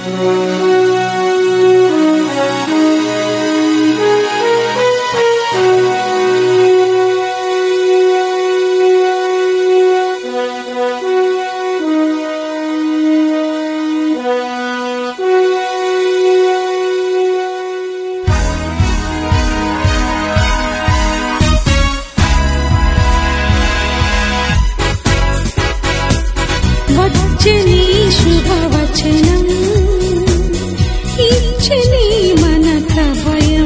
వచ్చని శుభవచనం ఇచ్చని మనక భయం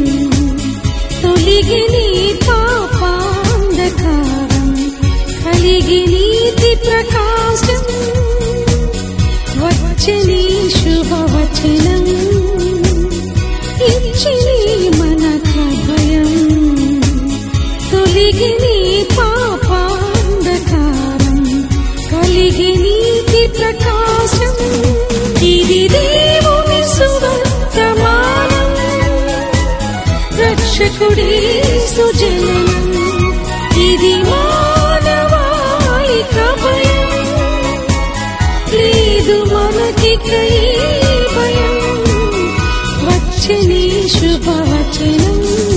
తొలగిని పాపాంధకారం కలిగి నీతి ప్రకాశం వచ్చని శుభవచనం ఇచ్చని మనక భయం తొలగిని పాపాంధకారం కలిగి నీతి ప్రకాశం ఇది దేవుని సువర్తమానం రక్షకుడి సుజననం ఇది మానవాళిక భయం లేదు మనకిక ఈ భయం వచ్చని శుభవచనం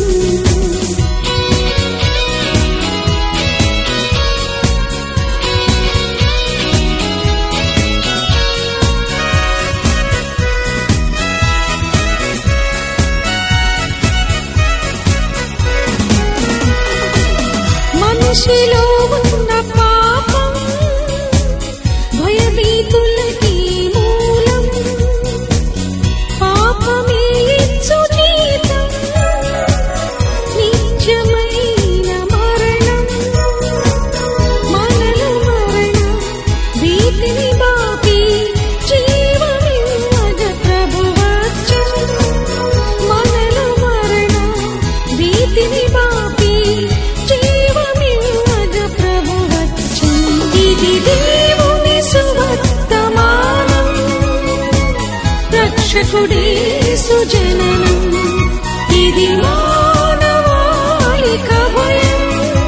మనిషిలో ఉన్న పాపం భయభీతులకి మూలం పాపమే ఇచ్చు జీతం నిత్యమైన మరణం మనలో మరణం భీతిని బాపి జీవమివ్వగ ప్రభువచ్చను మనలో మరణం భీతిని బాపి దేవుని సువర్తమానం రక్షకుడి సుజననం ఇది మానవాళిక భయం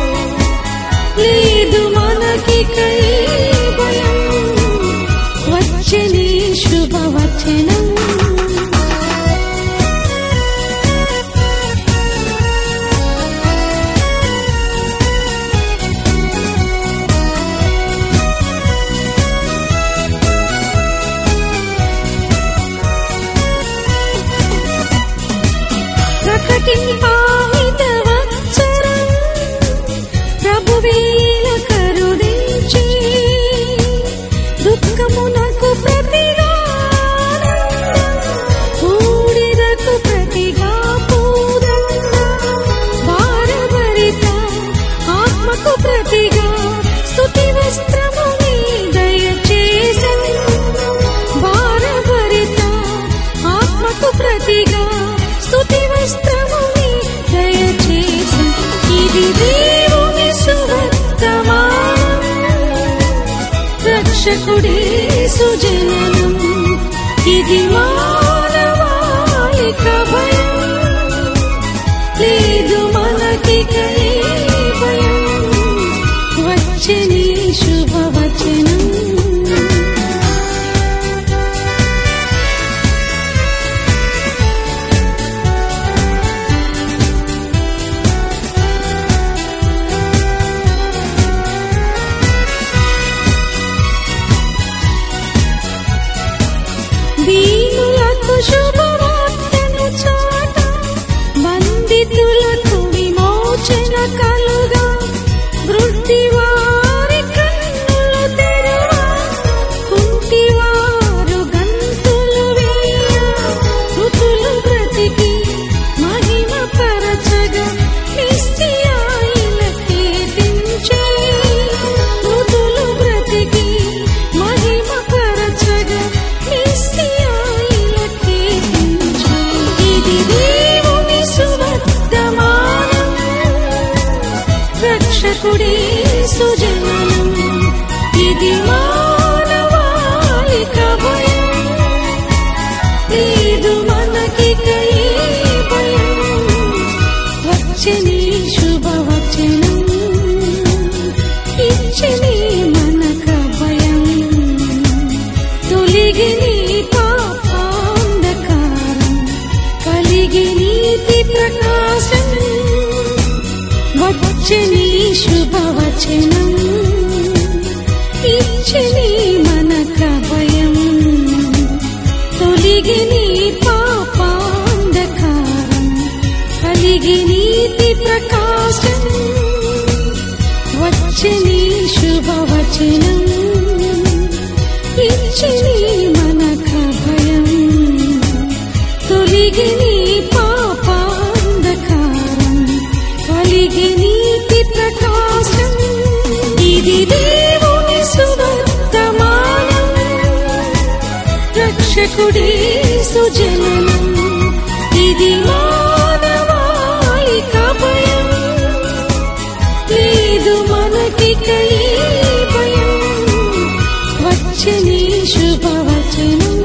లేదు మనకిక ఈ భయం వచ్చని శుభవచనం ప్రకటింపాహితవత్సరం ప్రభువేల కరుణించి దుఃఖమునకు ప్రతిగా బూడిదకు ప్రతిగా పూదండ భారభరిత ఆత్మకు ప్రతిగా స్తుతి వస్త్రముని దయచేసెను భారభరిత ఆత్మకు ప్రతిగా స్తుతి వస్త్రముని దయచేసి ఇది దేవుని సువర్తమానం రక్షకుడి సుజననం ఇది మానవాళిక భయం లేదు మనకిక ఈ భయం వచ్చని శుభవచనం దీనులకు శుభవార్తను చాట బంధితులకు విమోచన కలుగా వృద్ధివారి కన్నులు తెరవ కుంటివారు గంతులు వేయ మృతులు బ్రతికి మహిమ పరచగా నిశ్చయాయిల కీర్తించే మృతులు బ్రతికి మహిమ పరచగా ఇది దేవుని సువర్తమానం రక్షకుడి సుజననం ఇది మానవాళిక భయం లేదు మనకిక ఈ భయం వచ్చని శుభవచనం ఇచ్చని మనక భయం తొలగిని పాప వచ్చని శుభవచనం ఇచ్చని మనక భయం తొలిగి నీ పాపాంధకారం కలిగి నీతి ప్రకాశం వచ్చని శుభవచనం ఇచ్చని మనక భయం తొలిగి నీ పాపాంధకారం కలిగి నీతి ప్రకాశం ఇది దేవుని సువర్తమానం రక్షకుడి సుజననం ఇది మానవాళిక భయం లేదు మనకిక ఈ భయం వచ్చని శుభవచనం